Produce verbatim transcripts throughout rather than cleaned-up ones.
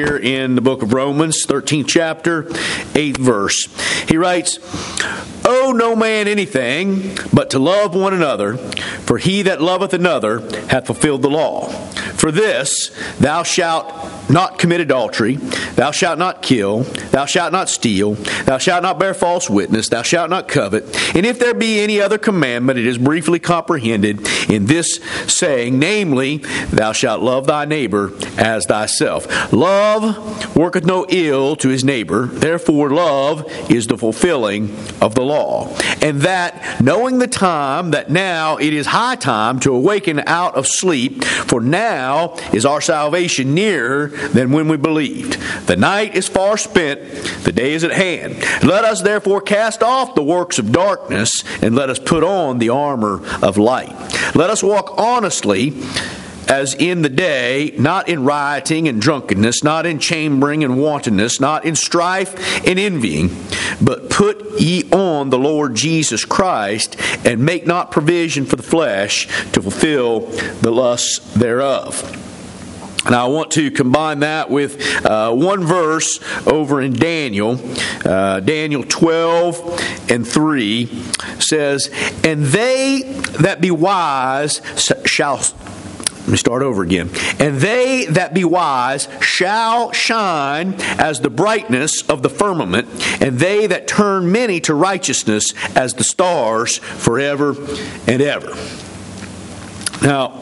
here in the book of Romans, thirteenth chapter, eighth verse. He writes, "Owe no man anything but to love one another, for he that loveth another hath fulfilled the law. For this, thou shalt not commit adultery, thou shalt not kill, thou shalt not steal, thou shalt not bear false witness, thou shalt not covet. And if there be any other commandment, it is briefly comprehended in this saying, namely, thou shalt love thy neighbor as thyself. Love worketh no ill to his neighbor, therefore love is the fulfilling of the law. And that, knowing the time, that now it is high time to awaken out of sleep, for now is our salvation nearer than when we believed. The night is far spent, the day is at hand. Let us therefore cast off the works of darkness, and let us put on the armor of light. Let us walk honestly as in the day, not in rioting and drunkenness, not in chambering and wantonness, not in strife and envying, but put ye on the Lord Jesus Christ, and make not provision for the flesh to fulfill the lusts thereof." Now I want to combine that with uh, one verse over in Daniel. Uh, Daniel twelve and three says, "And they that be wise shall..." Let me start over again. "And they that be wise shall shine as the brightness of the firmament, and they that turn many to righteousness as the stars forever and ever." Now,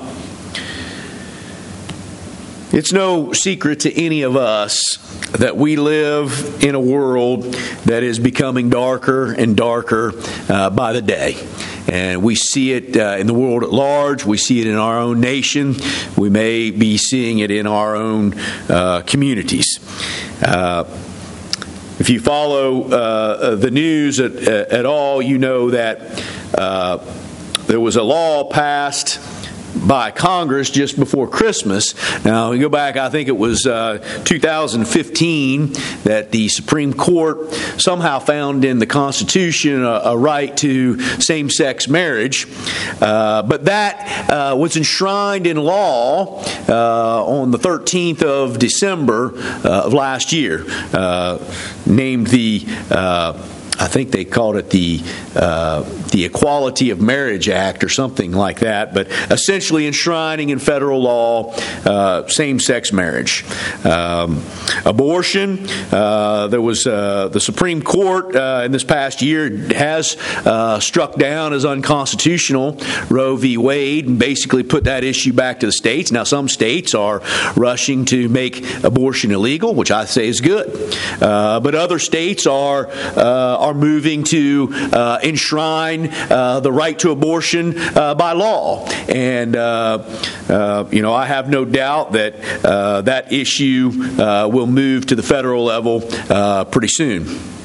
it's no secret to any of us that we live in a world that is becoming darker and darker uh, by the day. And we see it uh, in the world at large. We see it in our own nation. We may be seeing it in our own uh, communities. Uh, if you follow uh, the news at, at all, you know that uh, there was a law passed by Congress just before Christmas. Now, we go back, I think it was uh, two thousand fifteen, that the Supreme Court somehow found in the Constitution a, a right to same-sex marriage. Uh, but that uh, was enshrined in law uh, on the thirteenth of December uh, of last year, uh, named the... Uh, I think they called it the uh, the Equality of Marriage Act or something like that, but essentially enshrining in federal law uh, same-sex marriage. Um, abortion, uh, there was uh, the Supreme Court uh, in this past year has uh, struck down as unconstitutional Roe v. Wade and basically put that issue back to the states. Now, some states are rushing to make abortion illegal, which I say is good, uh, but other states are uh, are moving to uh, enshrine uh, the right to abortion uh, by law. And, uh, uh, you know, I have no doubt that uh, that issue uh, will move to the federal level uh, pretty soon.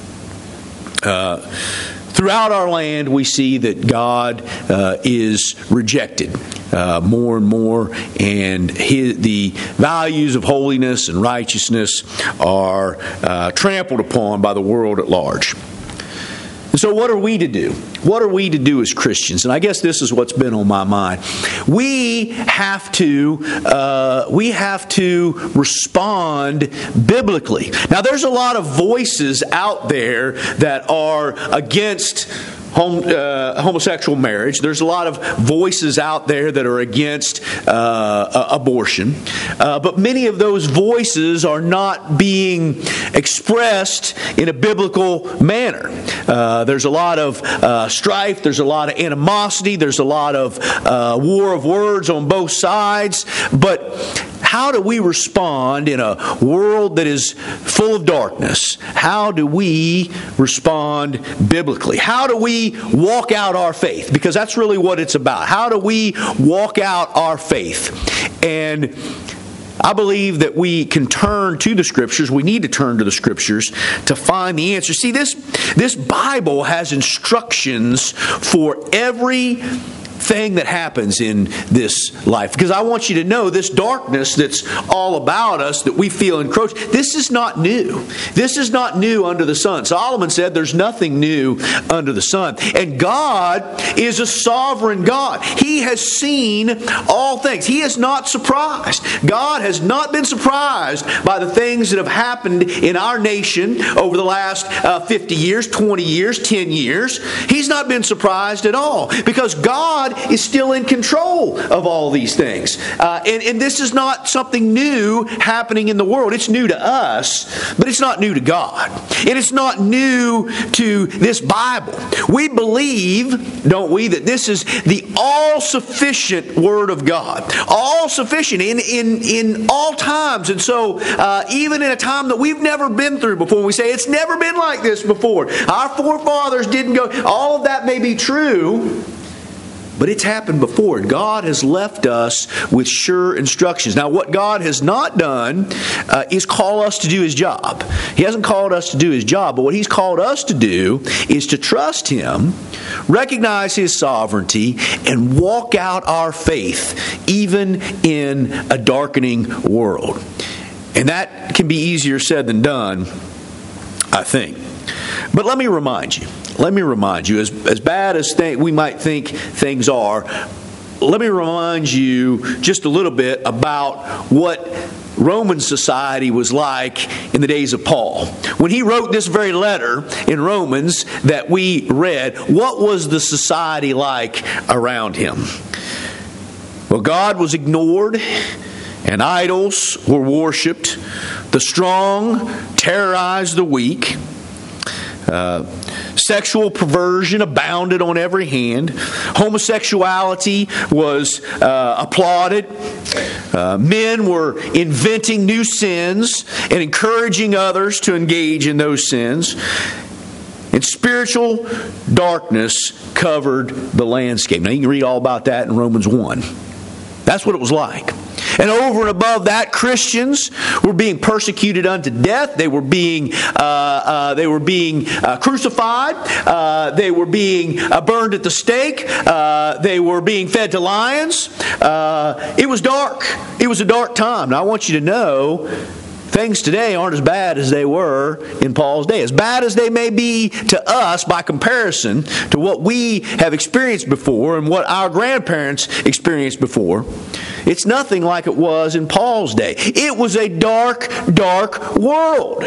Uh, throughout our land, we see that God uh, is rejected uh, more and more, and his, the values of holiness and righteousness are uh, trampled upon by the world at large. So what are we to do? What are we to do as Christians? And I guess this is what's been on my mind. We have to uh, we have to respond biblically. Now, there's a lot of voices out there that are against Home, uh, homosexual marriage. There's a lot of voices out there that are against uh, abortion. Uh, but many of those voices are not being expressed in a biblical manner. Uh, there's a lot of uh, strife. There's a lot of animosity. There's a lot of uh, war of words on both sides. But how do we respond in a world that is full of darkness? How do we respond biblically? How do we walk out our faith? Because that's really what it's about. How do we walk out our faith? And I believe that we can turn to the Scriptures. We need to turn to the Scriptures to find the answer. See, this, this Bible has instructions for every thing that happens in this life. Because I want you to know this darkness that's all about us, that we feel encroached, this is not new. This is not new under the sun. Solomon said there's nothing new under the sun. And God is a sovereign God. He has seen all things. He is not surprised. God has not been surprised by the things that have happened in our nation over the last uh, fifty years, twenty years, ten years. He's not been surprised at all because God is still in control of all these things. Uh, and, and this is not something new happening in the world. It's new to us, but it's not new to God. And it's not new to this Bible. We believe, don't we, that this is the all-sufficient Word of God. All-sufficient in, in, in all times. And so, uh, even in a time that we've never been through before, we say it's never been like this before. Our forefathers didn't go. All of that may be true, but it's happened before. God has left us with sure instructions. Now, what God has not done uh, is call us to do His job. He hasn't called us to do His job, but what He's called us to do is to trust Him, recognize His sovereignty, and walk out our faith, even in a darkening world. And that can be easier said than done, I think. But let me remind you, let me remind you, as, as bad as th- we might think things are, let me remind you just a little bit about what Roman society was like in the days of Paul. When he wrote this very letter in Romans that we read, what was the society like around him? Well, God was ignored, and idols were worshipped. The strong terrorized the weak. Uh, sexual perversion abounded on every hand. Homosexuality was uh, applauded. Uh, men were inventing new sins and encouraging others to engage in those sins. And spiritual darkness covered the landscape. Now you can read all about that in Romans one. That's what it was like. And over and above that, Christians were being persecuted unto death. They were being uh, uh, they were being uh, crucified. Uh, they were being uh, burned at the stake. Uh, they were being fed to lions. Uh, it was dark. It was a dark time. Now I want you to know, things today aren't as bad as they were in Paul's day. As bad as they may be to us by comparison to what we have experienced before and what our grandparents experienced before, it's nothing like it was in Paul's day. It was a dark, dark world.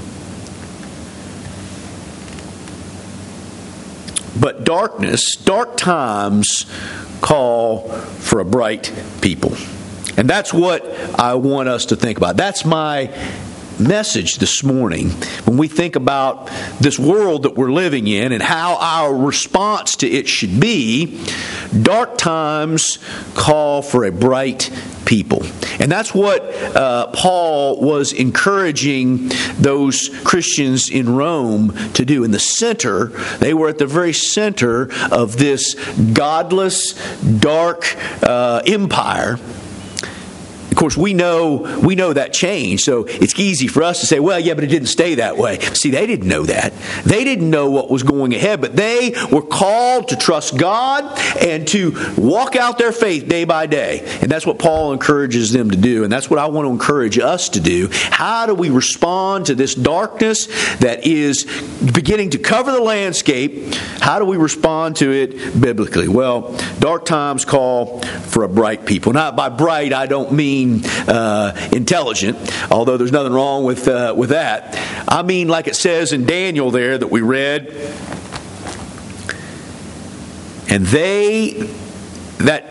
But darkness, dark times call for a bright people. And that's what I want us to think about. That's my message this morning. When we think about this world that we're living in and how our response to it should be, dark times call for a bright people. And that's what uh, Paul was encouraging those Christians in Rome to do. In the center, they were at the very center of this godless, dark uh, empire. Of course, we know we know that changed, so it's easy for us to say, well, yeah, but it didn't stay that way. See, they didn't know that. They didn't know what was going ahead, but they were called to trust God and to walk out their faith day by day. And that's what Paul encourages them to do, and that's what I want to encourage us to do. How do we respond to this darkness that is beginning to cover the landscape? How do we respond to it biblically? Well, dark times call for a bright people. Now, by bright, I don't mean Uh, intelligent, although there's nothing wrong with uh, with that. I mean, like it says in Daniel there that we read, and they that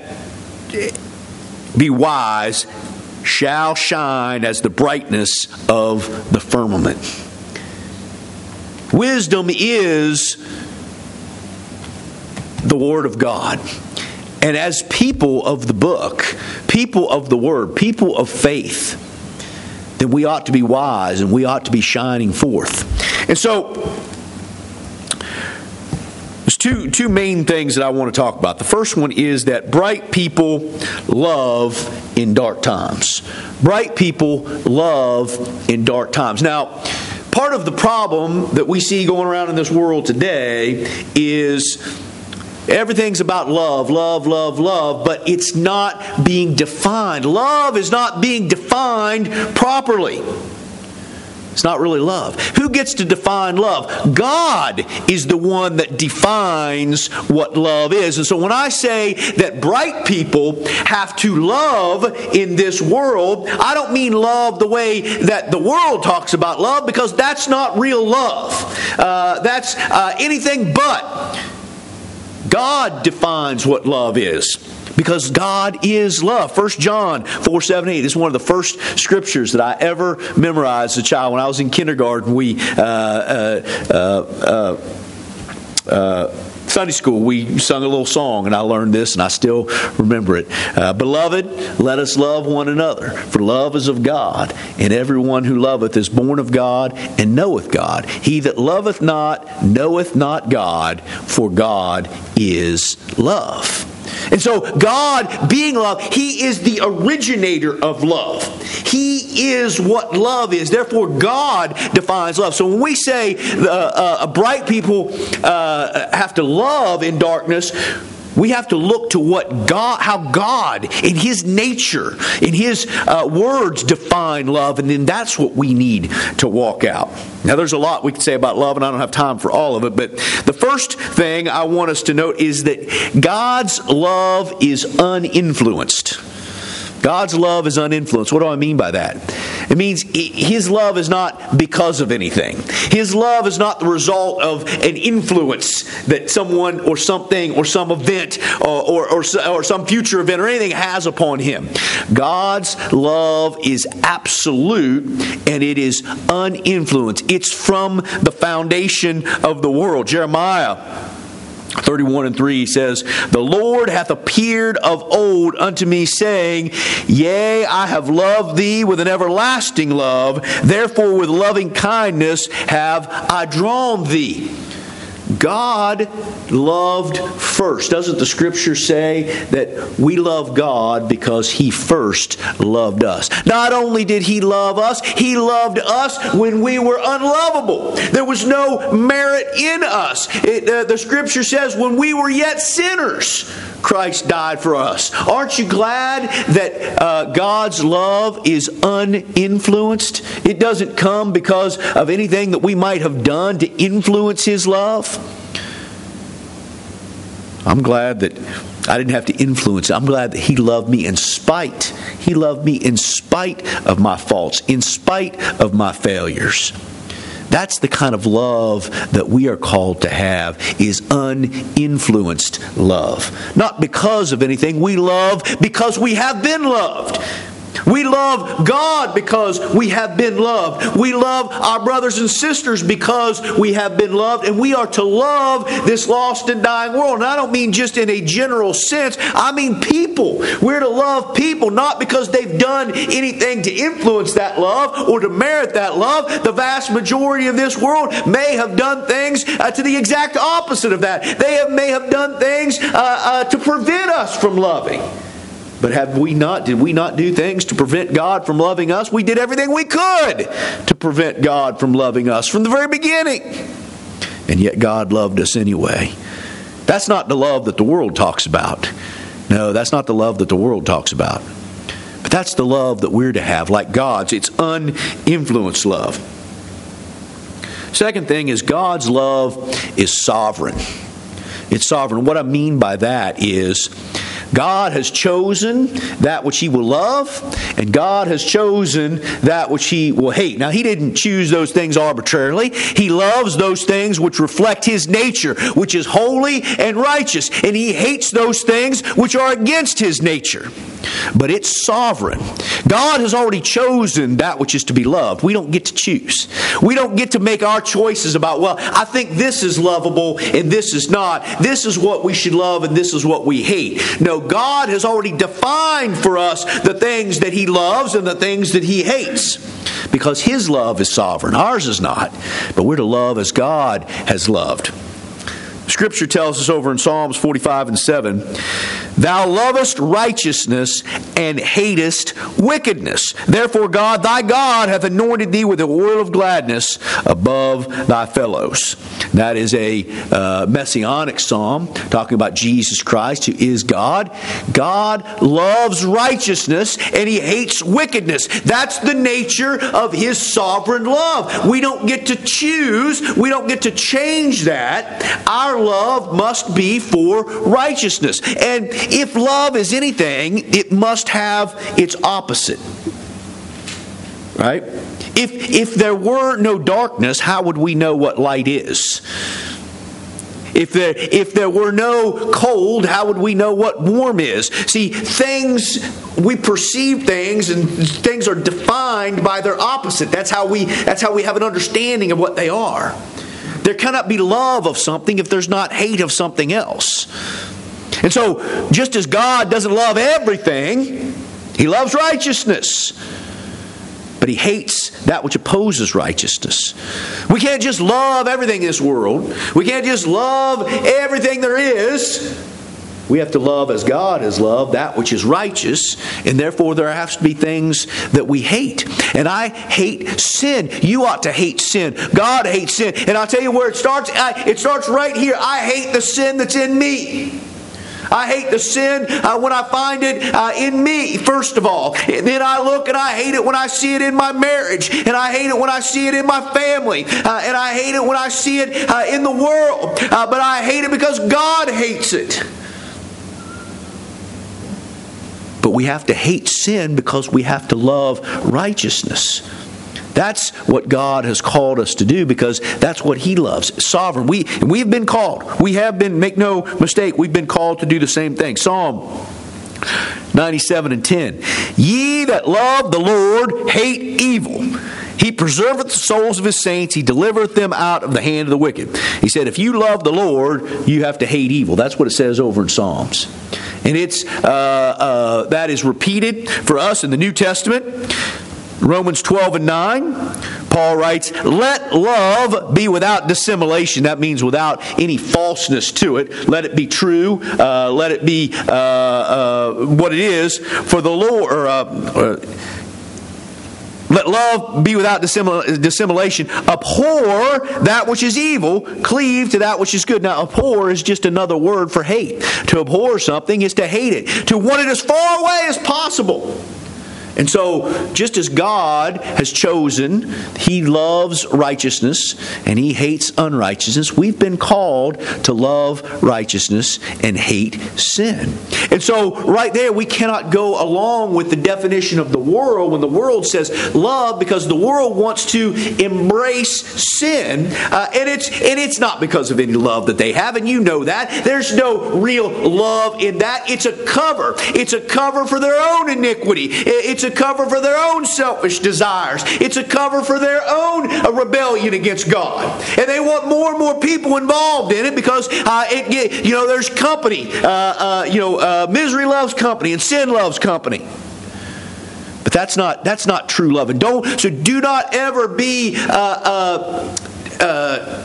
be wise shall shine as the brightness of the firmament. Wisdom is the Word of God. And as people of the book, people of the Word, people of faith, then we ought to be wise and we ought to be shining forth. And so, there's two, two main things that I want to talk about. The first one is that bright people love in dark times. Bright people love in dark times. Now, part of the problem that we see going around in this world today is Everything's about love, love, love, love, but it's not being defined. Love is not being defined properly. It's not really love. Who gets to define love? God is the one that defines what love is. And so when I say that bright people have to love in this world, I don't mean love the way that the world talks about love, because that's not real love. Uh, that's uh, anything but. God defines what love is, because God is love. First John four, seven, eight. This is one of the first scriptures that I ever memorized as a child. When I was in kindergarten, we uh, uh, uh, uh, uh, Sunday school, we sung a little song, and I learned this, and I still remember it. Uh, Beloved, let us love one another, for love is of God, and everyone who loveth is born of God and knoweth God. He that loveth not knoweth not God, for God is love. And so God, being love, He is the originator of love. He is what love is. Therefore, God defines love. So when we say uh, uh, bright people uh, have to love in darkness, we have to look to what God, how God, in His nature, in His uh, words, define love, and then that's what we need to walk out. Now, there's a lot we can say about love, and I don't have time for all of it, but the first thing I want us to note is that God's love is uninfluenced. God's love is uninfluenced. What do I mean by that? It means His love is not because of anything. His love is not the result of an influence that someone or something or some event or, or, or, or some future event or anything has upon Him. God's love is absolute, and it is uninfluenced. It's from the foundation of the world. Jeremiah thirty-one and three says, The Lord hath appeared of old unto me, saying, Yea, I have loved thee with an everlasting love, therefore with loving kindness have I drawn thee. God loved first. Doesn't the Scripture say that we love God because He first loved us? Not only did He love us, He loved us when we were unlovable. There was no merit in us. It, uh, the Scripture says when we were yet sinners, Christ died for us. Aren't you glad that uh, God's love is uninfluenced? It doesn't come because of anything that we might have done to influence His love. I'm glad that I didn't have to influence it. I'm glad that He loved me in spite. He loved me in spite of my faults, in spite of my failures. That's the kind of love that we are called to have, is uninfluenced love. Not because of anything. We love because we have been loved. We love God because we have been loved. We love our brothers and sisters because we have been loved. And we are to love this lost and dying world. And I don't mean just in a general sense. I mean people. We're to love people not because they've done anything to influence that love or to merit that love. The vast majority of this world may have done things uh, to the exact opposite of that. They have, may have done things uh, uh, to prevent us from loving. But have we not, did we not do things to prevent God from loving us? We did everything we could to prevent God from loving us from the very beginning. And yet God loved us anyway. That's not the love that the world talks about. No, that's not the love that the world talks about. But that's the love that we're to have, like God's. It's uninfluenced love. Second thing is God's love is sovereign. It's sovereign. What I mean by that is God has chosen that which He will love, and God has chosen that which He will hate. Now, He didn't choose those things arbitrarily. He loves those things which reflect His nature, which is holy and righteous, and He hates those things which are against His nature. But it's sovereign. God has already chosen that which is to be loved. We don't get to choose. We don't get to make our choices about, well, I think this is lovable and this is not. This is what we should love and this is what we hate. No, God has already defined for us the things that He loves and the things that He hates. Because His love is sovereign. Ours is not. But we're to love as God has loved. Scripture tells us over in Psalms forty-five and seven Thou lovest righteousness and hatest wickedness. Therefore God, thy God, hath anointed thee with the oil of gladness above thy fellows. That is a uh, messianic psalm talking about Jesus Christ, who is God. God loves righteousness and He hates wickedness. That's the nature of His sovereign love. We don't get to choose. We don't get to change that. Our love must be for righteousness. And if love is anything, it must have its opposite. Right? If, if there were no darkness, how would we know what light is? If there, if there were no cold, how would we know what warm is? See, things, we perceive things, and things are defined by their opposite. That's how we, that's how we have an understanding of what they are. There cannot be love of something if there's not hate of something else. And so, just as God doesn't love everything, He loves righteousness. But He hates that which opposes righteousness. We can't just love everything in this world. We can't just love everything there is. We have to love as God has loved, that which is righteous. And therefore there has to be things that we hate. And I hate sin. You ought to hate sin. God hates sin. And I'll tell you where it starts. It starts right here. I hate the sin that's in me. I hate the sin uh, when I find it uh, in me, first of all. And then I look and I hate it when I see it in my marriage. And I hate it when I see it in my family. Uh, and I hate it when I see it uh, in the world. Uh, but I hate it because God hates it. But we have to hate sin because we have to love righteousness. That's what God has called us to do, because that's what He loves. Sovereign. We, we've been called. We have been, make no mistake, we've been called to do the same thing. Psalm ninety-seven and ten. Ye that love the Lord hate evil. He preserveth the souls of His saints. He delivereth them out of the hand of the wicked. He said, if you love the Lord, you have to hate evil. That's what it says over in Psalms. And it's uh, uh, that is repeated for us in the New Testament. Romans twelve and nine, Paul writes, let love be without dissimulation. That means without any falseness to it. Let it be true. Uh, let it be uh, uh, what it is. For the Lord... Or, uh, uh, Let love be without dissimulation. Abhor that which is evil. Cleave to that which is good. Now, abhor is just another word for hate. To abhor something is to hate it. To want it as far away as possible. And so, just as God has chosen, He loves righteousness and He hates unrighteousness, we've been called to love righteousness and hate sin. And so, right there, we cannot go along with the definition of the world when the world says love, because the world wants to embrace sin. Uh, and it's and it's not because of any love that they have, and you know that. There's no real love in that. It's a cover. It's a cover for their own iniquity. It's a cover for their own selfish desires. It's a cover for their own uh, rebellion against God. And they want more and more people involved in it because uh, it, you know, there's company. Uh, uh, you know, uh, misery loves company and sin loves company. But that's not that's not true love. And don't so do not ever be uh, uh, uh,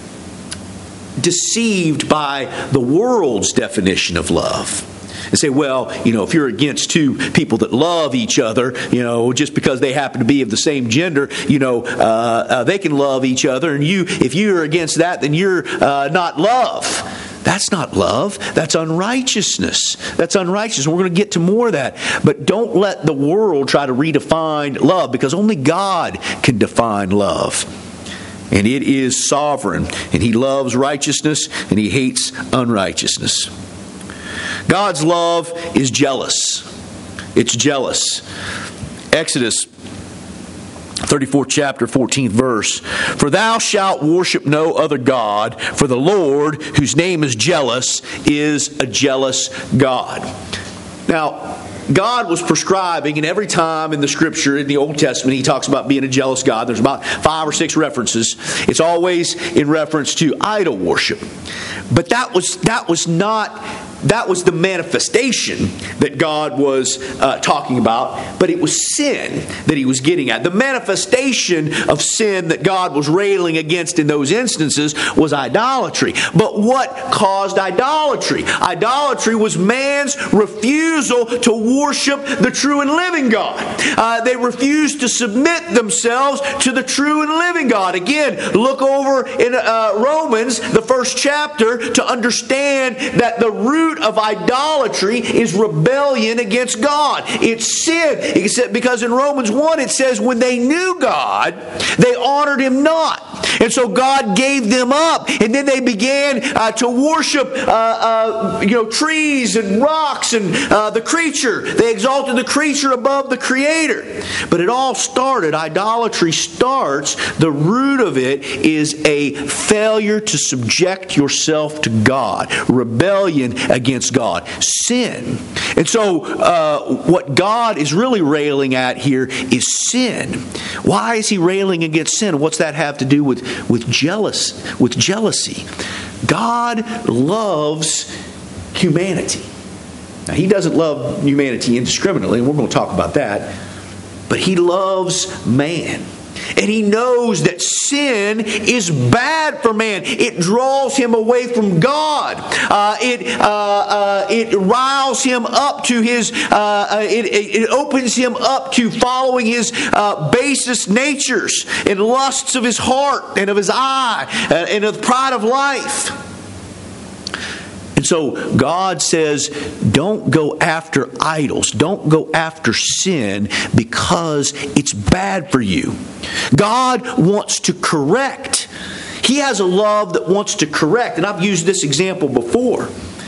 deceived by the world's definition of love. And say, well, you know, if you're against two people that love each other, you know, just because they happen to be of the same gender, you know, uh, uh, they can love each other. And you, if you're against that, then you're uh, not love. That's not love. That's unrighteousness. That's unrighteous. We're going to get to more of that. But don't let the world try to redefine love, because only God can define love. And it is sovereign. And He loves righteousness and He hates unrighteousness. God's love is jealous. It's jealous. Exodus thirty-fourth chapter, fourteenth verse. For thou shalt worship no other God, for the Lord, whose name is jealous, is a jealous God. Now, God was prescribing, and every time in the Scripture, in the Old Testament, He talks about being a jealous God. There's about five or six references. It's always in reference to idol worship. But that was that was not that was the manifestation that God was uh, talking about, but it was sin that he was getting at. The manifestation of sin that God was railing against in those instances was idolatry. But what caused idolatry? Idolatry was man's refusal to worship the true and living God. Uh, they refused to submit themselves to the true and living God. Again, look over in uh, Romans, the first chapter, to understand that the root of idolatry is rebellion against God. It's sin. Because in Romans one it says, when they knew God, they honored Him not. And so God gave them up. And then they began uh, to worship uh, uh, you know, trees and rocks and uh, the creature. They exalted the creature above the Creator. But it all started, idolatry starts, the root of it is a failure to subject yourself to God. Rebellion against God. Sin. And so uh, what God is really railing at here is sin. Why is He railing against sin? What's that have to do with, with jealous, with jealousy? God loves humanity. Now, He doesn't love humanity indiscriminately, and we're going to talk about that. But He loves man. And He knows that sin is bad for man. It draws him away from God. Uh, it uh, uh, it riles him up to his. Uh, it, it opens him up to following his uh, basest natures and lusts of his heart and of his eye uh, and of the pride of life. And so God says, don't go after idols. Don't go after sin because it's bad for you. God wants to correct. He has a love that wants to correct. And I've used this example before.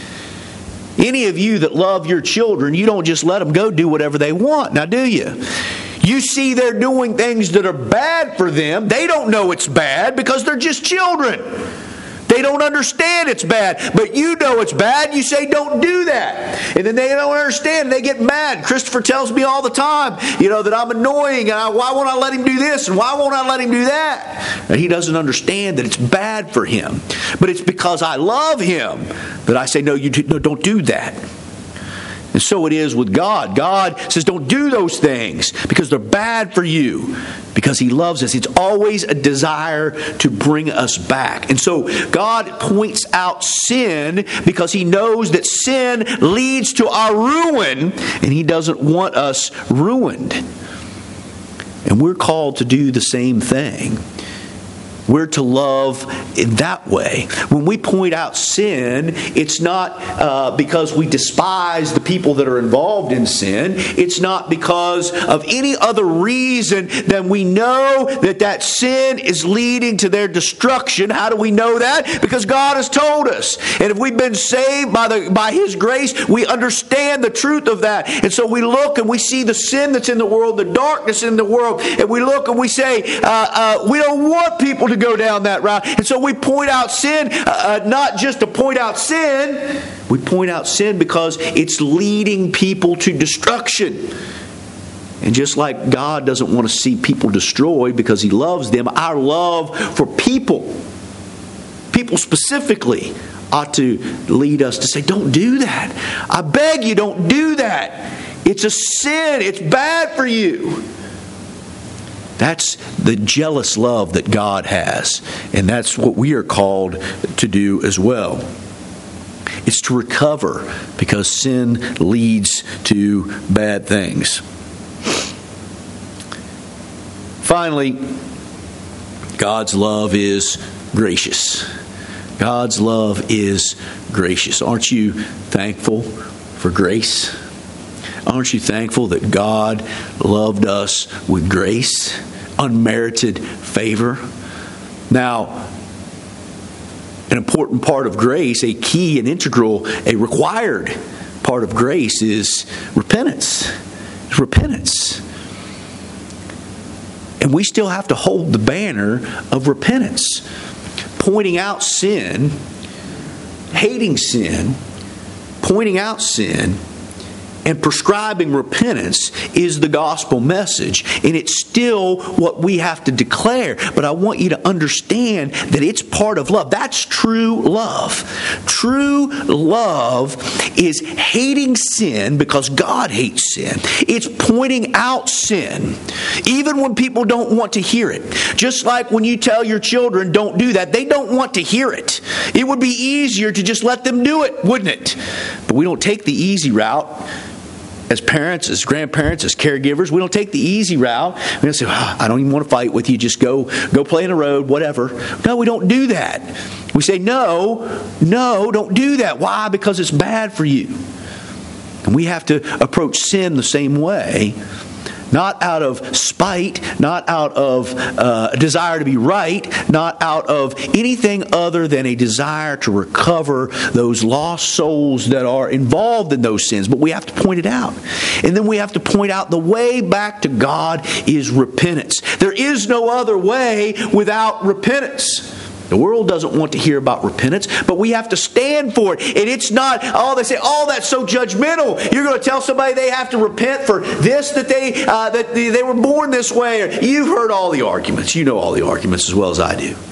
Any of you that love your children, you don't just let them go do whatever they want. Now, do you? You see they're doing things that are bad for them. They don't know it's bad because they're just children. They don't understand it's bad, but you know it's bad. You say, don't do that. And then they don't understand. They get mad. Christopher tells me all the time, you know, that I'm annoying. And I, why won't I let him do this? And why won't I let him do that? And he doesn't understand that it's bad for him. But it's because I love him that I say, no, you do, no, don't do that. And so it is with God. God says, don't do those things because they're bad for you. Because He loves us. It's always a desire to bring us back. And so God points out sin because He knows that sin leads to our ruin. And He doesn't want us ruined. And we're called to do the same thing. We're to love in that way. When we point out sin, it's not uh, because we despise the people that are involved in sin. It's not because of any other reason than we know that that sin is leading to their destruction. How do we know that? Because God has told us. And if we've been saved by the by His grace, we understand the truth of that. And so we look and we see the sin that's in the world, the darkness in the world, and we look and we say, uh, uh, we don't want people to go down that route. And so we point out sin, uh, not just to point out sin. We point out sin because it's leading people to destruction. And just like God doesn't want to see people destroyed because He loves them, our love for people, people specifically, ought to lead us to say, don't do that. I beg you, don't do that. It's a sin. It's bad for you. That's the jealous love that God has. And that's what we are called to do as well. It's to recover because sin leads to bad things. Finally, God's love is gracious. God's love is gracious. Aren't you thankful for grace? Aren't you thankful that God loved us with grace, unmerited favor? Now, an important part of grace, a key and integral, a required part of grace is repentance. It's repentance. And we still have to hold the banner of repentance, pointing out sin, hating sin, pointing out sin, and prescribing repentance is the gospel message. And it's still what we have to declare. But I want you to understand that it's part of love. That's true love. True love is hating sin because God hates sin. It's pointing out sin, even when people don't want to hear it. Just like when you tell your children, don't do that, they don't want to hear it. It would be easier to just let them do it, wouldn't it? But we don't take the easy route. As parents, as grandparents, as caregivers, we don't take the easy route. We don't say, oh, I don't even want to fight with you. Just go, go play in the road, whatever. No, we don't do that. We say, no, no, don't do that. Why? Because it's bad for you. And we have to approach sin the same way. Not out of spite, not out of uh, a desire to be right, not out of anything other than a desire to recover those lost souls that are involved in those sins. But we have to point it out. And then we have to point out the way back to God is repentance. There is no other way without repentance. The world doesn't want to hear about repentance, but we have to stand for it. And it's not, oh, they say, oh, that's so judgmental. You're going to tell somebody they have to repent for this, that they uh, that they, they were born this way. You've heard all the arguments. You know all the arguments as well as I do.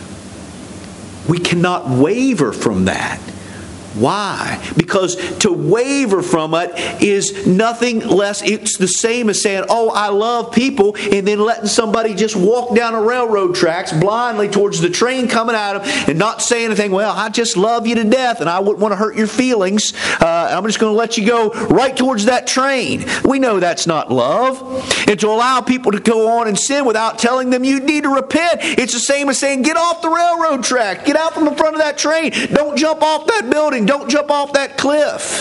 We cannot waver from that. Why? Because to waver from it is nothing less, it's the same as saying, oh, I love people, and then letting somebody just walk down a railroad tracks blindly towards the train coming at them and not say anything. Well, I just love you to death, and I wouldn't want to hurt your feelings. Uh, I'm just going to let you go right towards that train. We know that's not love. And to allow people to go on and sin without telling them you need to repent, it's the same as saying, get off the railroad track. Get out from the front of that train. Don't jump off that building. Don't jump off that cliff.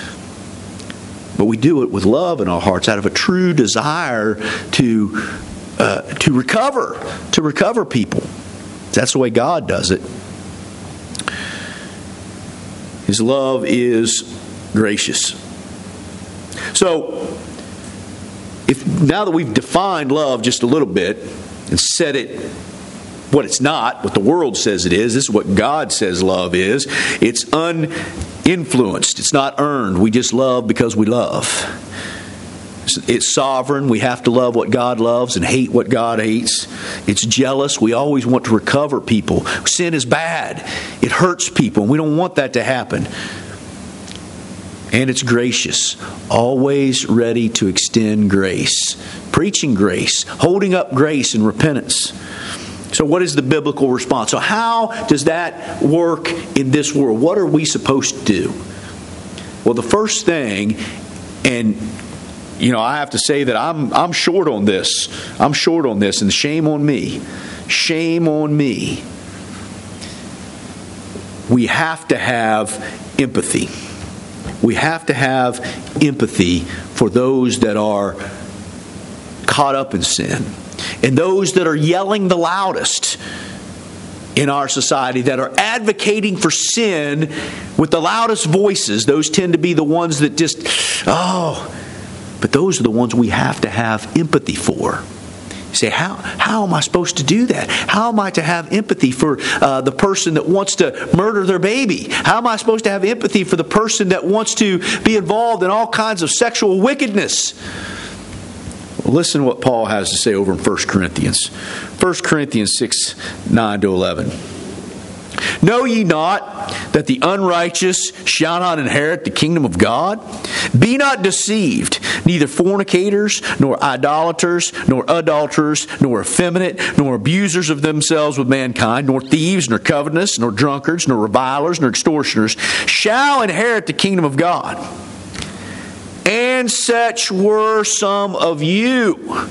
But we do it with love in our hearts out of a true desire to uh, to recover, to recover people. That's the way God does it. His love is gracious. So, if now that we've defined love just a little bit and said it what it's not, what the world says it is. This is what God says love is. It's uninfluenced. It's not earned. We just love because we love. It's sovereign. We have to love what God loves and hate what God hates. It's jealous. We always want to recover people. Sin is bad. It hurts people, and we don't want that to happen. And it's gracious. Always ready to extend grace. Preaching grace. Holding up grace and repentance. So what is the biblical response? So how does that work in this world? What are we supposed to do? Well, the first thing, and you know, I have to say that I'm I'm short on this. I'm short on this, and shame on me. Shame on me. We have to have empathy. We have to have empathy for those that are caught up in sin. And those that are yelling the loudest in our society, that are advocating for sin with the loudest voices, those tend to be the ones that just, oh, but those are the ones we have to have empathy for. You say, how, how am I supposed to do that? How am I to have empathy for uh, the person that wants to murder their baby? How am I supposed to have empathy for the person that wants to be involved in all kinds of sexual wickedness? Listen to what Paul has to say over in First Corinthians. First Corinthians six, nine to eleven. Know ye not that the unrighteous shall not inherit the kingdom of God? Be not deceived, neither fornicators, nor idolaters, nor adulterers, nor effeminate, nor abusers of themselves with mankind, nor thieves, nor covetous, nor drunkards, nor revilers, nor extortioners shall inherit the kingdom of God. And such were some of you.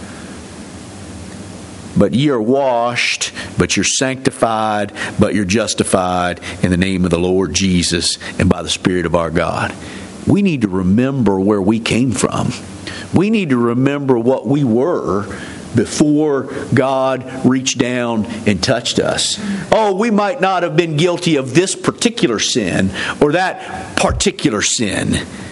But ye are washed, but you're sanctified, but you're justified in the name of the Lord Jesus and by the Spirit of our God. We need to remember where we came from. We need to remember what we were before God reached down and touched us. Oh, we might not have been guilty of this particular sin or that particular sin,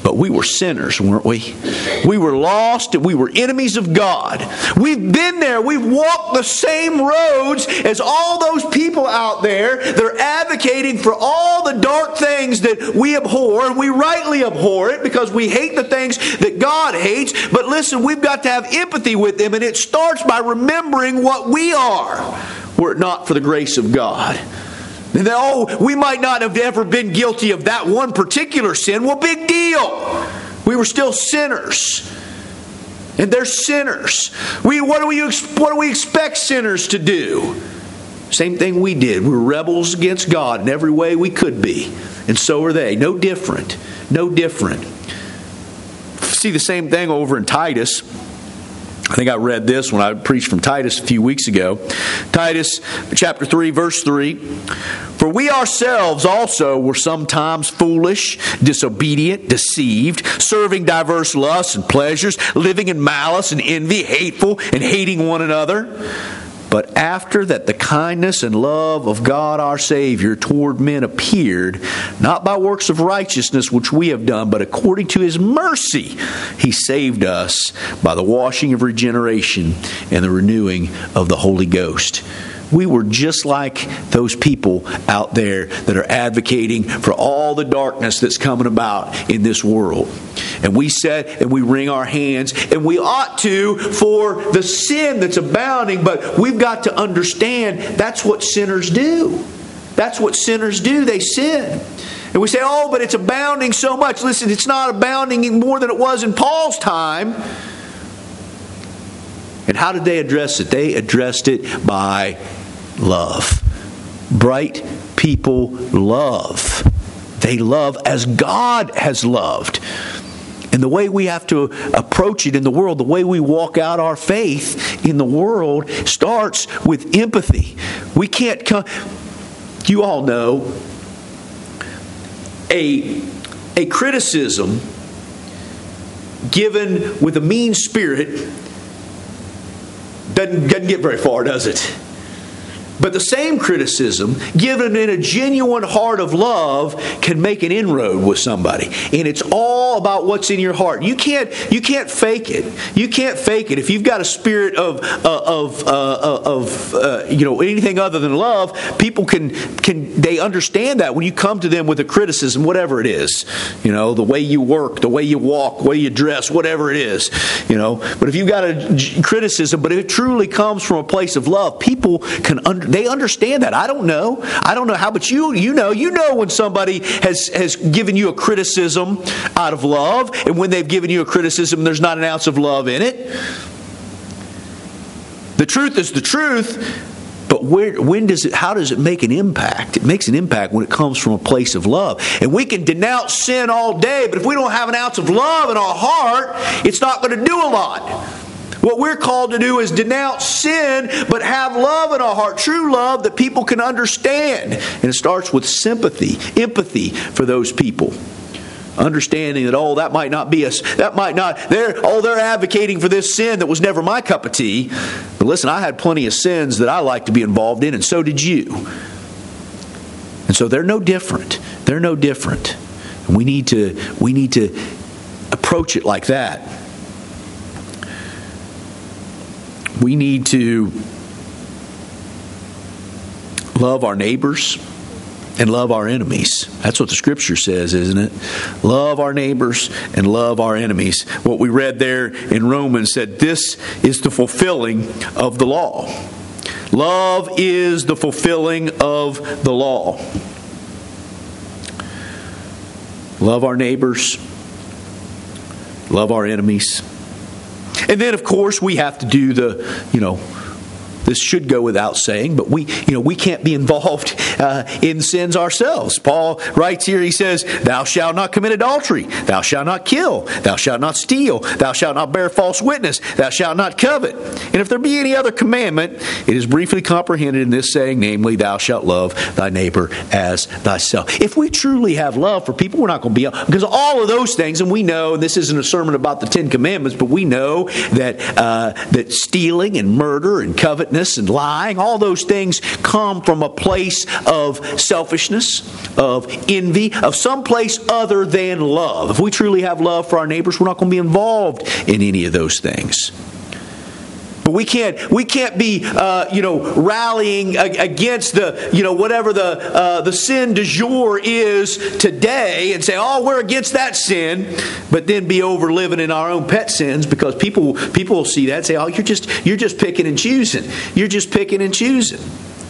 But we were sinners, weren't we? We were lost and we were enemies of God. We've been there. We've walked the same roads as all those people out there that are advocating for all the dark things that we abhor. And we rightly abhor it because we hate the things that God hates. But listen, we've got to have empathy with them, and it starts by remembering what we are, were it not for the grace of God. And then, oh, we might not have ever been guilty of that one particular sin. Well, big deal. We were still sinners. And they're sinners. We, what, do we, what do we expect sinners to do? Same thing we did. We were rebels against God in every way we could be. And so are they. No different. No different. See the same thing over in Titus. I think I read this when I preached from Titus a few weeks ago. Titus chapter three, verse three. For we ourselves also were sometimes foolish, disobedient, deceived, serving diverse lusts and pleasures, living in malice and envy, hateful and hating one another. But after that the kindness and love of God our Savior toward men appeared, not by works of righteousness which we have done, but according to His mercy, He saved us by the washing of regeneration and the renewing of the Holy Ghost. We were just like those people out there that are advocating for all the darkness that's coming about in this world. And we said, and we wring our hands, and we ought to for the sin that's abounding, but we've got to understand that's what sinners do. That's what sinners do. They sin. And we say, oh, but it's abounding so much. Listen, it's not abounding more than it was in Paul's time. And how did they address it? They addressed it by love. Bright people love. They love as God has loved. And the way we have to approach it in the world, the way we walk out our faith in the world starts with empathy. We can't come... You all know a, a criticism given with a mean spirit doesn't, doesn't get very far, does it? But the same criticism, given in a genuine heart of love, can make an inroad with somebody. And it's all about what's in your heart. You can't, you can't fake it. You can't fake it. If you've got a spirit of, uh, of, uh, of uh, you know, anything other than love, people can, can, they understand that when you come to them with a criticism, whatever it is. You know, the way you work, the way you walk, the way you dress, whatever it is. You know, but if you've got a criticism, but if it truly comes from a place of love, people can understand. They understand that. I don't know. I don't know how, but you you know. You know when somebody has, has given you a criticism out of love, and when they've given you a criticism, there's not an ounce of love in it. The truth is the truth, but where, when does it? How does it make an impact? It makes an impact when it comes from a place of love. And we can denounce sin all day, but if we don't have an ounce of love in our heart, it's not going to do a lot. What we're called to do is denounce sin, but have love in our heart. True love that people can understand. And it starts with sympathy, empathy for those people. Understanding that, oh, that might not be us. That might not. They're, oh, they're advocating for this sin that was never my cup of tea. But listen, I had plenty of sins that I like to be involved in, and so did you. And so they're no different. They're no different. And we need to, we need to approach it like that. We need to love our neighbors and love our enemies. That's what the Scripture says, isn't it? Love our neighbors and love our enemies. What we read there in Romans said this is the fulfilling of the law. Love is the fulfilling of the law. Love our neighbors. Love our enemies. And then, of course, we have to do the, you know, this should go without saying, but we, you know, we can't be involved uh, in sins ourselves. Paul writes here, he says, thou shalt not commit adultery, thou shalt not kill, thou shalt not steal, thou shalt not bear false witness, thou shalt not covet. And if there be any other commandment, it is briefly comprehended in this saying, namely, thou shalt love thy neighbor as thyself. If we truly have love for people, we're not going to be, because all of those things, and we know, and this isn't a sermon about the Ten Commandments, but we know that uh, that stealing and murder and covetousness uprightness and lying, all those things come from a place of selfishness, of envy, of some place other than love. If we truly have love for our neighbors, we're not going to be involved in any of those things. But we can't we can't be uh, you know rallying against the you know whatever the uh, the sin du jour is today and say, oh, we're against that sin, but then be over living in our own pet sins, because people people will see that and say, oh, you're just you're just picking and choosing. You're just picking and choosing.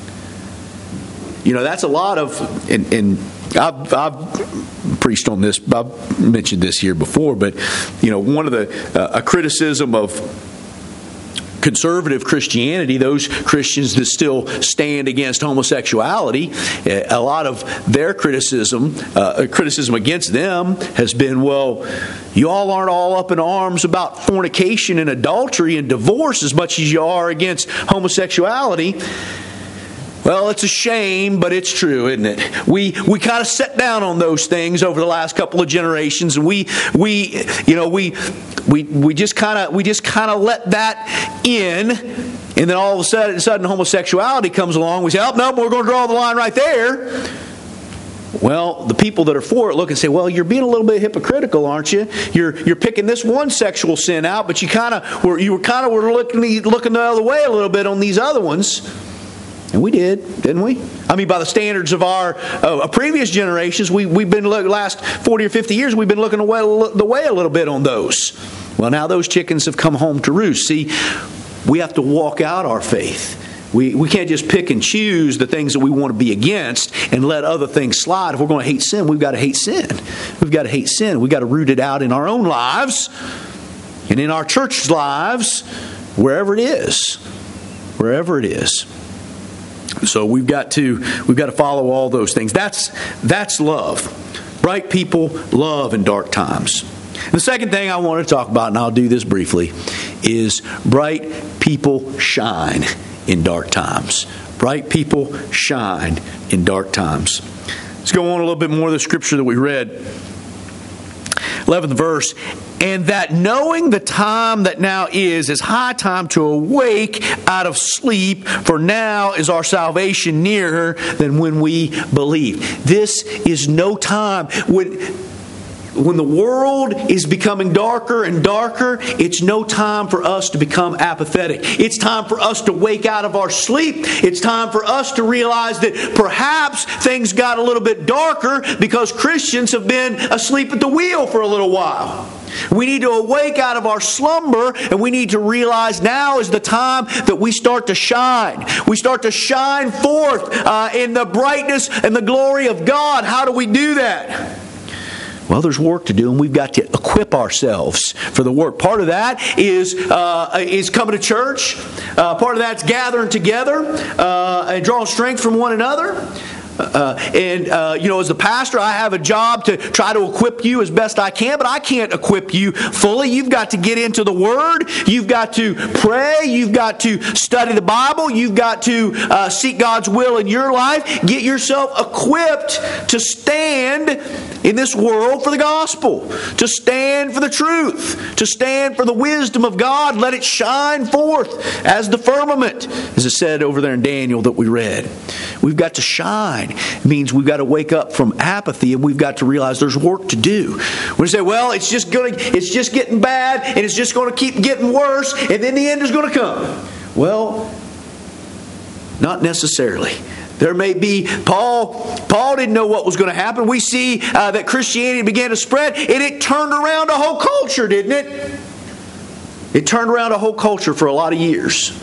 You know, that's a lot of and, and I've, I've preached on this. I've mentioned this here before, but you know, one of the uh, a criticism of conservative Christianity, those Christians that still stand against homosexuality, a lot of their criticism, uh, criticism against them has been, well, you all aren't all up in arms about fornication and adultery and divorce as much as you are against homosexuality. Well, it's a shame, but it's true, isn't it? We we kind of set down on those things over the last couple of generations, and we we you know we we we just kind of we just kind of let that in, and then all of a sudden, sudden homosexuality comes along. We say, "Oh no, we're going to draw the line right there." Well, the people that are for it look and say, "Well, you're being a little bit hypocritical, aren't you? You're you're picking this one sexual sin out, but you kind of were you were kind of were looking looking the other way a little bit on these other ones." And we did, didn't we? I mean, by the standards of our uh, previous generations, we, we've been, look, last forty or fifty years, we've been looking away, the way a little bit on those. Well, now those chickens have come home to roost. See, we have to walk out our faith. We, we can't just pick and choose the things that we want to be against and let other things slide. If we're going to hate sin, we've got to hate sin. We've got to hate sin. We've got to root it out in our own lives and in our church's lives, wherever it is. Wherever it is. So we've got to we've got to follow all those things. That's that's love. Bright people love in dark times. The second thing I want to talk about, and I'll do this briefly, is bright people shine in dark times. Bright people shine in dark times. Let's go on a little bit more of the scripture that we read. eleventh verse. And that knowing the time that now is, is high time to awake out of sleep, for now is our salvation nearer than when we believe. This is no time when... When the world is becoming darker and darker, it's no time for us to become apathetic. It's time for us to wake out of our sleep. It's time for us to realize that perhaps things got a little bit darker because Christians have been asleep at the wheel for a little while. We need to awake out of our slumber, and we need to realize now is the time that we start to shine. We start to shine forth uh, in the brightness and the glory of God. How do we do that? Well, there's work to do, and we've got to equip ourselves for the work. Part of that is uh, is coming to church. Uh, part of that's gathering together uh, and drawing strength from one another. Uh, and, uh, you know, as the pastor, I have a job to try to equip you as best I can, but I can't equip you fully. You've got to get into the Word. You've got to pray. You've got to study the Bible. You've got to uh, seek God's will in your life. Get yourself equipped to stand in this world for the gospel, to stand for the truth, to stand for the wisdom of God. Let it shine forth as the firmament, as it said over there in Daniel that we read. We've got to shine. It means we've got to wake up from apathy, and we've got to realize there's work to do. We say, well, it's just going to, it's just getting bad, and it's just going to keep getting worse, and then the end is going to come. Well, not necessarily. There may be, Paul Paul didn't know what was going to happen. We see uh, that Christianity began to spread, and it turned around a whole culture, didn't it? It turned around a whole culture for a lot of years.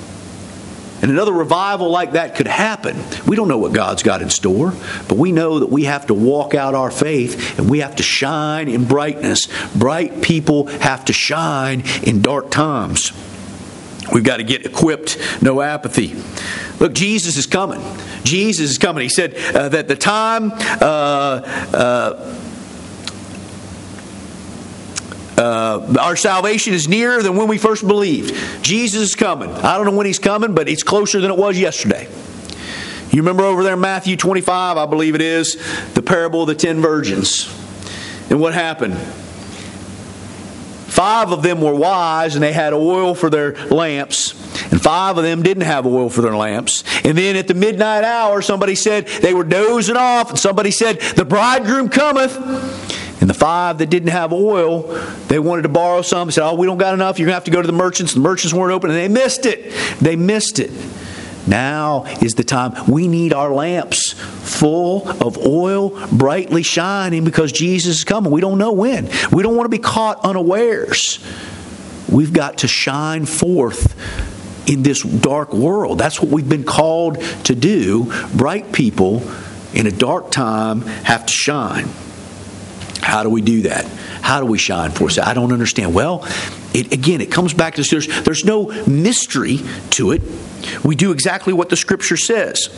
And another revival like that could happen. We don't know what God's got in store, but we know that we have to walk out our faith, and we have to shine in brightness. Bright people have to shine in dark times. We've got to get equipped, no apathy. Look, Jesus is coming. Jesus is coming. He said uh, that the time... Uh, uh, Uh, our salvation is nearer than when we first believed. Jesus is coming. I don't know when He's coming, but it's closer than it was yesterday. You remember over there in Matthew twenty-five, I believe it is, the parable of the ten virgins. And what happened? Five of them were wise, and they had oil for their lamps. And five of them didn't have oil for their lamps. And then at the midnight hour, somebody said they were dozing off. And somebody said, the bridegroom cometh. And the five that didn't have oil, they wanted to borrow some. They said, oh, we don't got enough. You're going to have to go to the merchants. The merchants weren't open. And they missed it. They missed it. Now is the time. We need our lamps full of oil, brightly shining, because Jesus is coming. We don't know when. We don't want to be caught unawares. We've got to shine forth in this dark world. That's what we've been called to do. Bright people in a dark time have to shine. How do we do that? How do we shine forth? I don't understand. Well, it, again, it comes back to this. There's, there's no mystery to it. We do exactly what the Scripture says.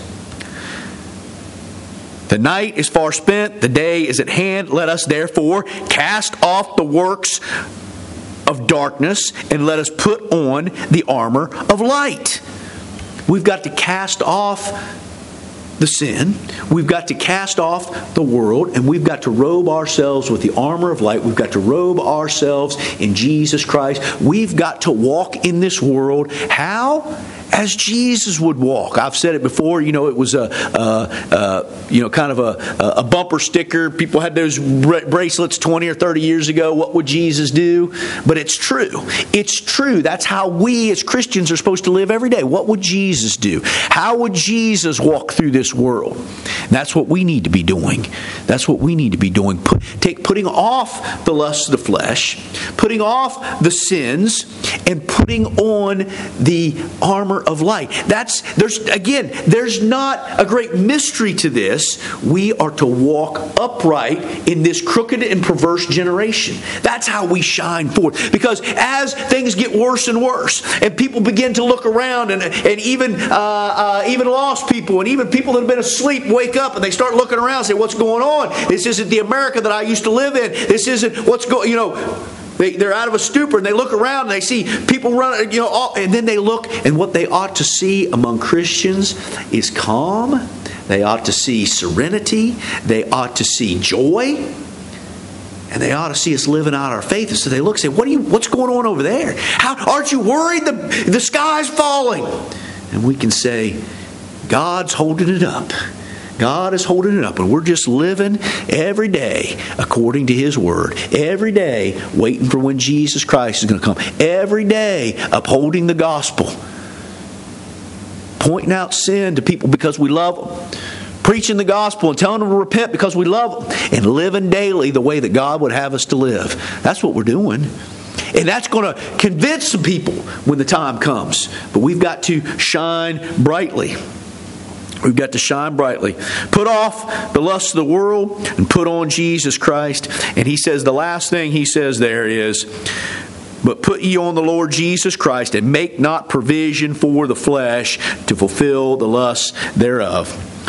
The night is far spent, the day is at hand. Let us therefore cast off the works of darkness and let us put on the armor of light. We've got to cast off the sin. We've got to cast off the world, and we've got to robe ourselves with the armor of light. We've got to robe ourselves in Jesus Christ. We've got to walk in this world. How? As Jesus would walk. I've said it before. You know, it was a, a, a you know, kind of a, a bumper sticker. People had those bracelets twenty or thirty years ago. What would Jesus do? But it's true. It's true. That's how we as Christians are supposed to live every day. What would Jesus do? How would Jesus walk through this world? And that's what we need to be doing. That's what we need to be doing. Put, take putting off the lusts of the flesh, putting off the sins, and putting on the armor of light. That's there's again, there's not a great mystery to this. We are to walk upright in this crooked and perverse generation. That's how we shine forth. Because as things get worse and worse, and people begin to look around, and and even uh, uh, even lost people, and even people that have been asleep wake up, and they start looking around and say, "What's going on? This isn't the America that I used to live in. This isn't what's going." You know. They, they're out of a stupor, and they look around and they see people running, you know, all, and then they look, and what they ought to see among Christians is calm. They ought to see serenity. They ought to see joy. And they ought to see us living out our faith. And so they look and say, what are you, what's going on over there? How, aren't you worried? The, the sky's falling. And we can say, God's holding it up. God is holding it up, and we're just living every day according to His Word. Every day waiting for when Jesus Christ is going to come. Every day upholding the gospel. Pointing out sin to people because we love them. Preaching the gospel and telling them to repent because we love them. And living daily the way that God would have us to live. That's what we're doing. And that's going to convince some people when the time comes. But we've got to shine brightly. We've got to shine brightly. Put off the lusts of the world and put on Jesus Christ. And he says, the last thing he says there is, but put ye on the Lord Jesus Christ and make not provision for the flesh to fulfill the lusts thereof.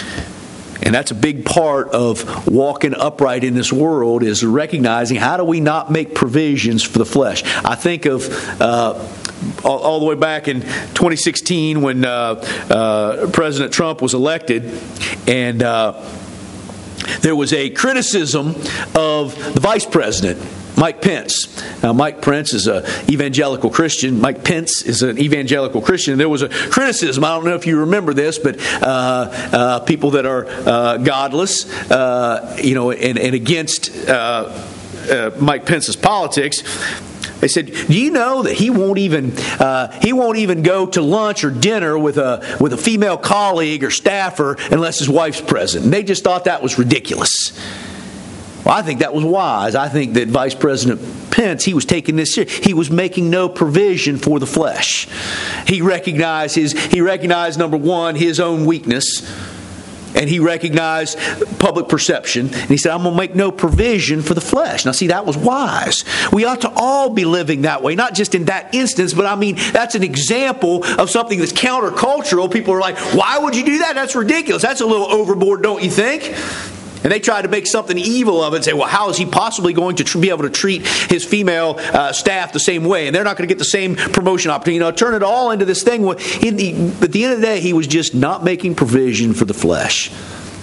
And that's a big part of walking upright in this world, is recognizing how do we not make provisions for the flesh. I think of uh, all, all the way back in twenty sixteen when uh, uh, President Trump was elected, and uh, there was a criticism of the vice president, Mike Pence. Now, Mike Pence is an evangelical Christian. Mike Pence is an evangelical Christian. There was a criticism. I don't know if you remember this, but uh, uh, people that are uh, godless, uh, you know, and, and against uh, uh, Mike Pence's politics, they said, "Do you know that he won't even uh, he won't even go to lunch or dinner with a with a female colleague or staffer unless his wife's present?" And they just thought that was ridiculous. Well, I think that was wise. I think that Vice President Pence, he was taking this serious. He was making no provision for the flesh. He recognized his. He recognized, number one, his own weakness, and he recognized public perception. And he said, "I'm going to make no provision for the flesh." Now, see, that was wise. We ought to all be living that way, not just in that instance, but I mean, that's an example of something that's countercultural. People are like, "Why would you do that? That's ridiculous. That's a little overboard, don't you think?" And they try to make something evil of it and say, well, how is he possibly going to tr- be able to treat his female uh, staff the same way? And they're not going to get the same promotion opportunity. You know, turn it all into this thing. In the, at the end of the day, he was just not making provision for the flesh.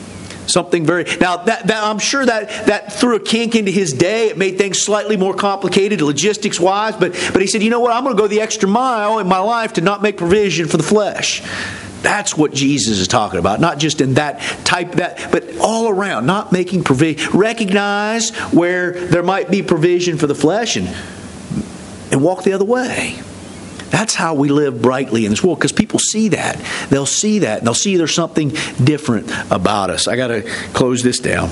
Something very now that, that I'm sure that that threw a kink into his day. It made things slightly more complicated, logistics wise. But but he said, you know what? I'm going to go the extra mile in my life to not make provision for the flesh. That's what Jesus is talking about. Not just in that type that, but all around. Not making provision. Recognize where there might be provision for the flesh and and walk the other way. That's how we live brightly in this world, because people see that. They'll see that. And they'll see there's something different about us. I got to close this down.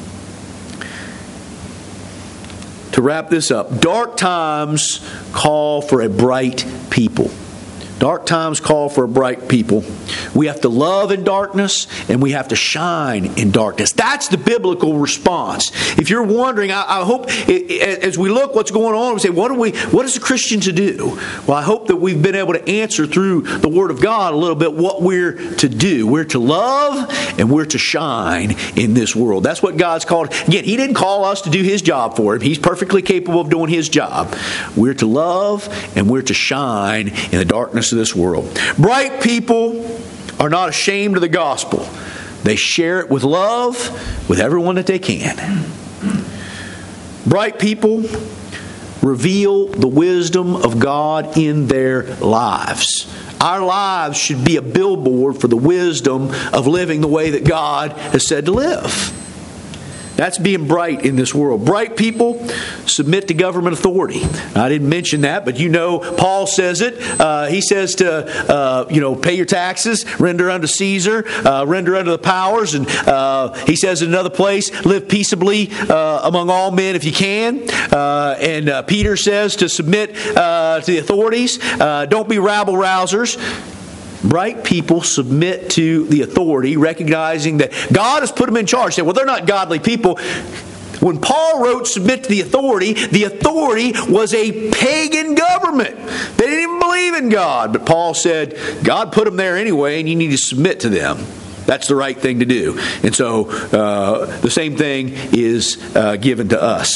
To wrap this up, dark times call for a bright people. Dark times call for a bright people. We have to love in darkness, and we have to shine in darkness. That's the biblical response. If you're wondering, I, I hope it, as we look what's going on, we say, what do we? What is a Christian to do? Well, I hope that we've been able to answer through the Word of God a little bit what we're to do. We're to love, and we're to shine in this world. That's what God's called. Again, He didn't call us to do His job for Him. He's perfectly capable of doing His job. We're to love, and we're to shine in the darkness of this world. Bright people are not ashamed of the gospel. They share it with love with everyone that they can. Bright people reveal the wisdom of God in their lives. Our lives should be a billboard for the wisdom of living the way that God has said to live. That's being bright in this world. Bright people submit to government authority. I didn't mention that, but you know Paul says it. Uh, he says to, uh, you know, pay your taxes, render unto Caesar, uh, render unto the powers. And uh, he says in another place, live peaceably uh, among all men if you can. Uh, and uh, Peter says to submit uh, to the authorities. Uh, don't be rabble-rousers. Bright people submit to the authority, recognizing that God has put them in charge. Say, well, they're not godly people. When Paul wrote submit to the authority, the authority was a pagan government. They didn't even believe in God. But Paul said, God put them there anyway, and you need to submit to them. That's the right thing to do. And so uh, the same thing is uh, given to us.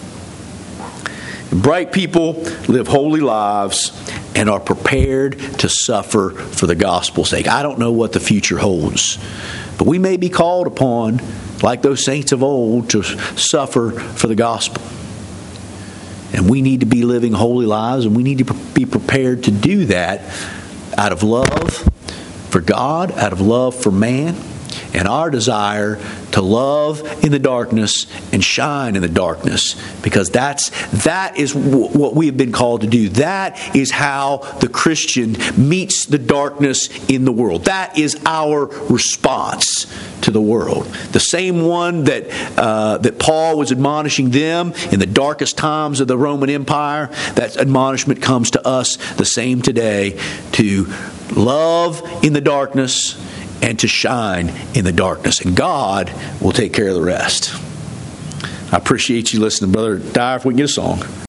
Bright people live holy lives and are prepared to suffer for the gospel's sake. I don't know what the future holds, but we may be called upon, like those saints of old, to suffer for the gospel. And we need to be living holy lives, and we need to be prepared to do that out of love for God, out of love for man, and our desire to love in the darkness and shine in the darkness, because that's that is w- what we have been called to do. That is how the Christian meets the darkness in the world. That is our response to the world. The same one that uh, that Paul was admonishing them in the darkest times of the Roman Empire. That admonishment comes to us the same today, to love in the darkness and to shine in the darkness. And God will take care of the rest. I appreciate you listening, Brother Dyer. If we can get a song.